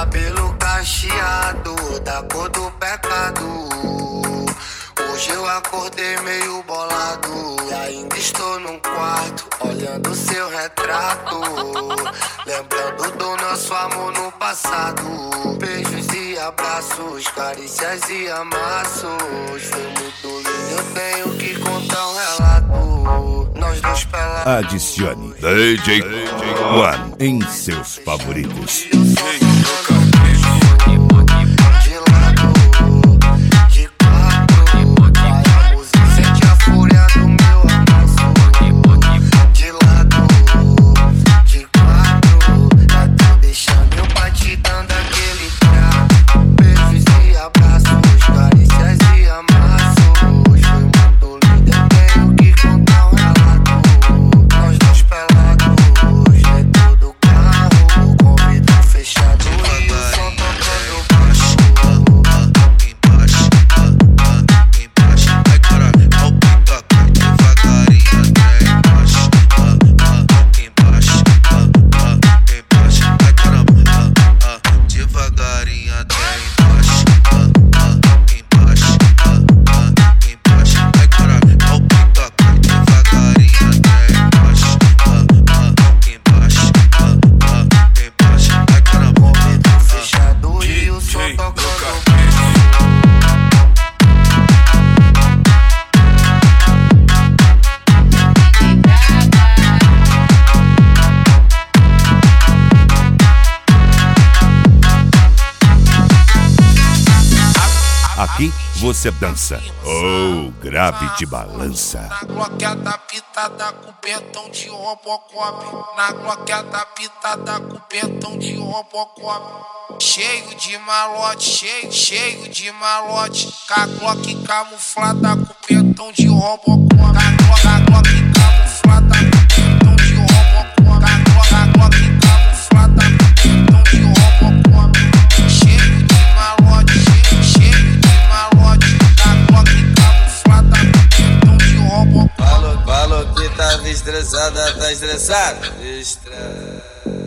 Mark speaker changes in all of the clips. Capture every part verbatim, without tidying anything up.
Speaker 1: cabelo cacheado, da cor do pecado. Hoje eu acordei meio bolado e ainda estou num quarto olhando seu retrato, lembrando do nosso amor no passado. Beijos e abraços, carícias e amassos. Foi muito lindo, eu tenho que contar um relato. Nós dois pelados.
Speaker 2: Adicione D J One em seus favoritos. Aqui você dança, oh, grave de balança.
Speaker 3: Na gloqueada pitada com pentão de Robocop. Na gloqueada pitada com pentão de Robocop. Cheio de malote, cheio, cheio de malote. Com a glock camuflada com pentão de Robocop. Com a glock camuflada com pentão de Robocop. Com a glock camuflada com pentão de Robocop. Cheio de malote, cheio, cheio de malote. A glock camuflada com pentão de Robocop.
Speaker 4: Falou, falou que tava estressada, tá estressada? Estressa.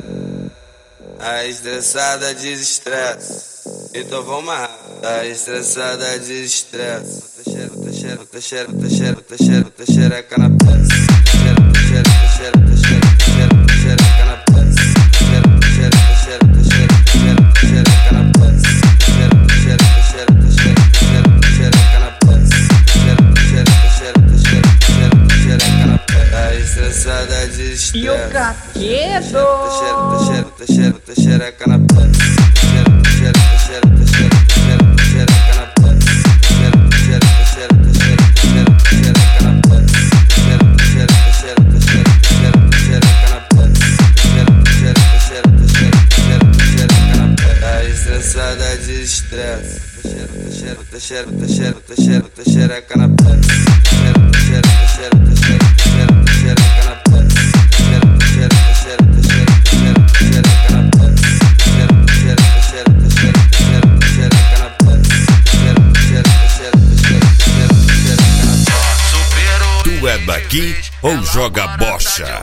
Speaker 4: A estressada desestressa. Então vamos lá. Tá estressada desestressa. Tá cheiro, tá cheiro, tá cheiro, tá cheiro, tá cheiro, tá xereca na peça. Tá cheiro, tá cheiro, tá cheiro, tá cheiro, tá cheiro, tá xereca na peça. Tá cheiro, tá cheiro, tá cheiro, tá cheiro, tá cheiro, tá xereca na peça. Tá cheiro, tá cheiro, tá cheiro, tá cheiro, tá cheiro, tá xereca na peça. Tá cheiro, tá cheiro, tá cheiro, tá cheiro, tá cheiro, tá xereca na peça. Tá estressada desestressa.
Speaker 5: E o caquedo?
Speaker 4: Tá cheiro, tá cheiro, tá cheiro, tá xereca na peça. Tá cheiro, tá cheiro, tá cheiro, tá cheiro, tá cheiro, tá xereca na peça. Tá cheiro, tá cheiro, tá cheiro, tá cheiro, tá cheiro, tá xereca na peça. Tá cheiro, tá cheiro, tá cheiro, tá cheiro, tá cheiro, tá xereca na peça. Tá cheiro, tá cheiro, tá cheiro, tá cheiro, tá cheiro, tá xereca na peça. Tá estressada de estresse. Tá cheiro, tá cheiro, tá cheiro, tá cheiro, tá cheiro, tá xereca na peça. Tá cheiro, tá cheiro, tá cheiro, tá cheiro, tá cheiro, tá xereca na peça. Tá cheiro, tá cheiro, tá cheiro, tá cheiro, tá cheiro, tá xereca na peça. Tá cheiro, tá cheiro, tá cheiro, tá cheiro, tá cheiro, tá xereca na peça. Tá cheiro, tá cheiro, tá cheiro, tá cheiro, tá cheiro, tá xereca na peça.
Speaker 2: Tu é daqui ou joga bocha?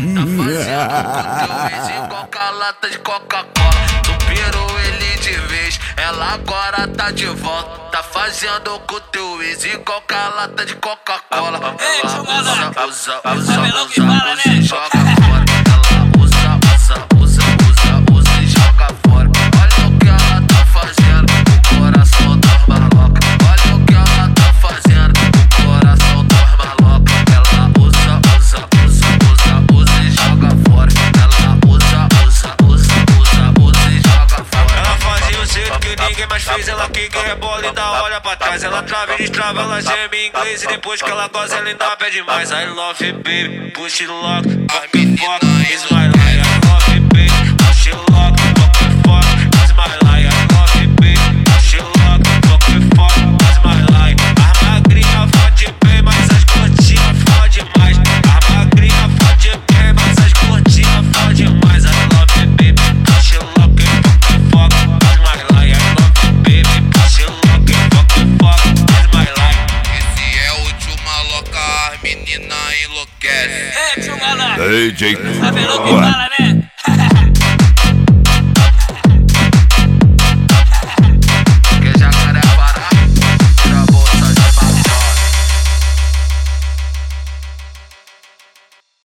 Speaker 1: Com lata de Coca-Cola, superou ele de vez. Ela agora tá de volta, tá fazendo com teu ex igual com a lata de Coca-Cola.
Speaker 6: Ei,
Speaker 1: Ela
Speaker 6: jogador,
Speaker 1: usa, usa,
Speaker 6: é
Speaker 1: usa,
Speaker 6: melhor que
Speaker 1: usa,
Speaker 6: fala,
Speaker 1: usa
Speaker 6: né?
Speaker 1: e joga fora. Ela usa, usa, usa, usa, usa e joga fora. Olha o que ela tá fazendo, o coração das malocas. Olha o que ela tá fazendo, o coração das malocas. Ela usa, usa, usa, usa, usa e joga fora. Ela usa, usa, usa, usa, usa e joga fora.
Speaker 7: Ela fazia o jeito que ninguém mais fez. Ela quica, rebola e dá olha pra trás. Ela trava e destrava, ela geme em inglês. E depois que ela goza, ela ainda pede mais. I love you, baby, push it lock, fuck it, fuck, is my life. I love you, baby, push it lock, fuck it, fuck, is my life. I love you, baby, push it lock, fuck it, fuck, is my life. As magrinha fode bem, mas as curtinhas fode mais. As magrinha fode bem, mas as curtinhas fode mais. I love you, baby, push it lock, fuck it, fuck, is my life. I love you, baby, push it lock, fuck it, fuck, is my life.
Speaker 1: Esse é o tio maloca, as menina enlouquece.
Speaker 6: Ei, tio Galã,
Speaker 2: D J
Speaker 6: é melhor que
Speaker 2: One.
Speaker 6: fala,